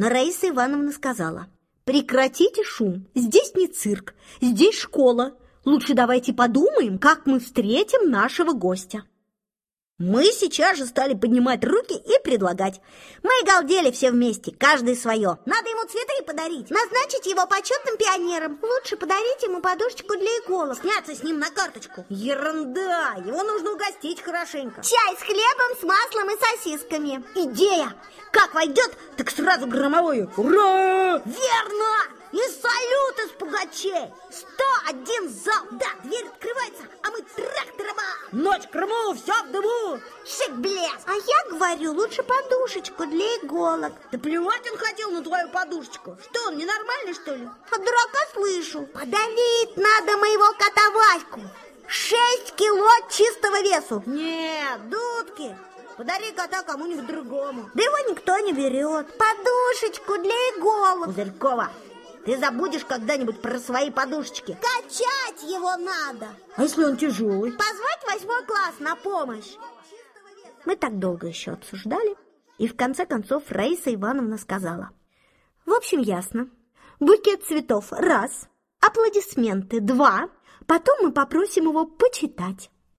Но Раиса Ивановна сказала: прекратите шум, здесь не цирк, здесь школа. Лучше давайте подумаем, как мы встретим нашего гостя. Мы сейчас же стали поднимать руки и предлагать. Мы галдели все вместе, каждый свое. Надо ему цветы подарить, назначить его почетным пионером. Лучше подарить ему подушечку для иголок, сняться с ним на карточку. Ерунда, его нужно угостить хорошенько. Чай с хлебом, с маслом и сосисками. Идея! Как войдет, так сразу громовое «Ура!» Верно! И салют из пугачей! 101 зал! Да, дверь открывается, а мы трах-тараба! Ночь в Крыму, все в дыму! Шик-блеск! А я говорю, лучше подушечку для иголок. Да плевать он хотел на твою подушечку. Что, он ненормальный, что ли? От дурака слышу. Подавить надо моего кота Ваську. 6 кило чистого весу. Нет, дудки. Подари кота кому-нибудь другому. Да его никто не берет. Подушечку для иголок. Пузырькова, ты забудешь когда-нибудь про свои подушечки. Качать его надо. А если он тяжелый? Позвать 8 класс на помощь. Мы так долго еще обсуждали, и в конце концов Раиса Ивановна сказала: в общем, ясно. Букет цветов 1, аплодисменты 2, потом мы попросим его почитать.